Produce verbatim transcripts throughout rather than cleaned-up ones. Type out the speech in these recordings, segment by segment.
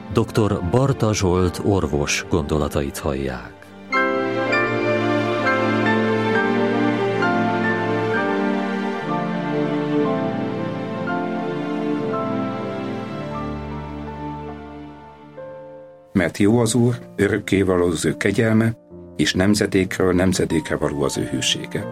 doktor Barta Zsolt orvos gondolatait hallják. Mert jó az Úr, örökkévaló az ő kegyelme, és nemzedékről nemzedékre való az ő hűsége.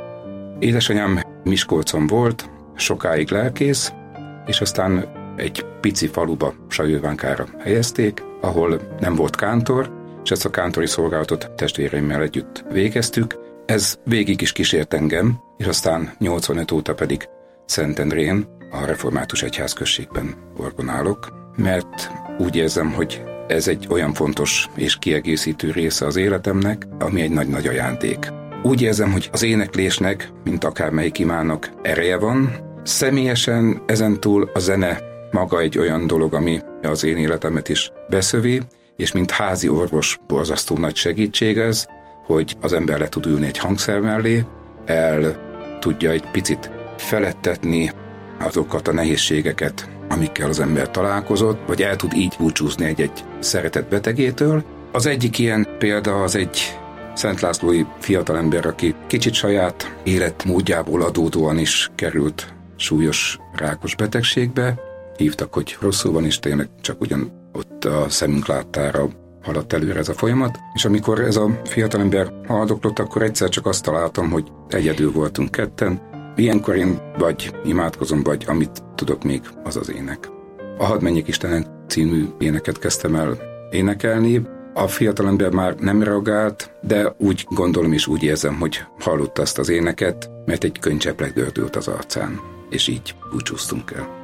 Édesanyám Miskolcon volt, sokáig lelkész, és aztán egy pici faluba, Sajővánkára helyezték, ahol nem volt kántor, és ezt a kántori szolgálatot testvéreimmel együtt végeztük. Ez végig is kísért engem, és aztán nyolcvanöt óta pedig Szentendrén, a Református Egyházközségben orgonálok, mert úgy érzem, hogy ez egy olyan fontos és kiegészítő része az életemnek, ami egy nagy-nagy ajándék. Úgy érzem, hogy az éneklésnek, mint akármelyik imának ereje van. Személyesen ezentúl a zene maga egy olyan dolog, ami az én életemet is beszövi, és mint házi orvos borzasztó nagy segítség ez, hogy az ember le tud ülni egy hangszer mellé, el tudja egy picit feledtetni azokat a nehézségeket, amikkel az ember találkozott, vagy el tud így búcsúzni egy-egy szeretett betegétől. Az egyik ilyen példa az egy Szent Lászlói fiatalember, aki kicsit saját életmódjából adódóan is került súlyos rákos betegségbe. Hívtak, hogy rosszul van, és tényleg csak ugyan ott a szemünk láttára haladt előre ez a folyamat. És amikor ez a fiatalember haldoklott, akkor egyszer csak azt találtam, hogy egyedül voltunk ketten. Ilyenkor én vagy imádkozom, vagy amit tudok még, az az ének. A Hadd menjek Istenek című éneket kezdtem el énekelni. A fiatalember már nem reagált, de úgy gondolom és úgy érzem, hogy hallotta azt az éneket, mert egy könycseplek gördült az arcán, és így búcsúztunk el.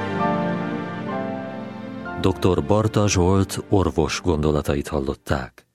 doktor Barta Zsolt orvos gondolatait hallották.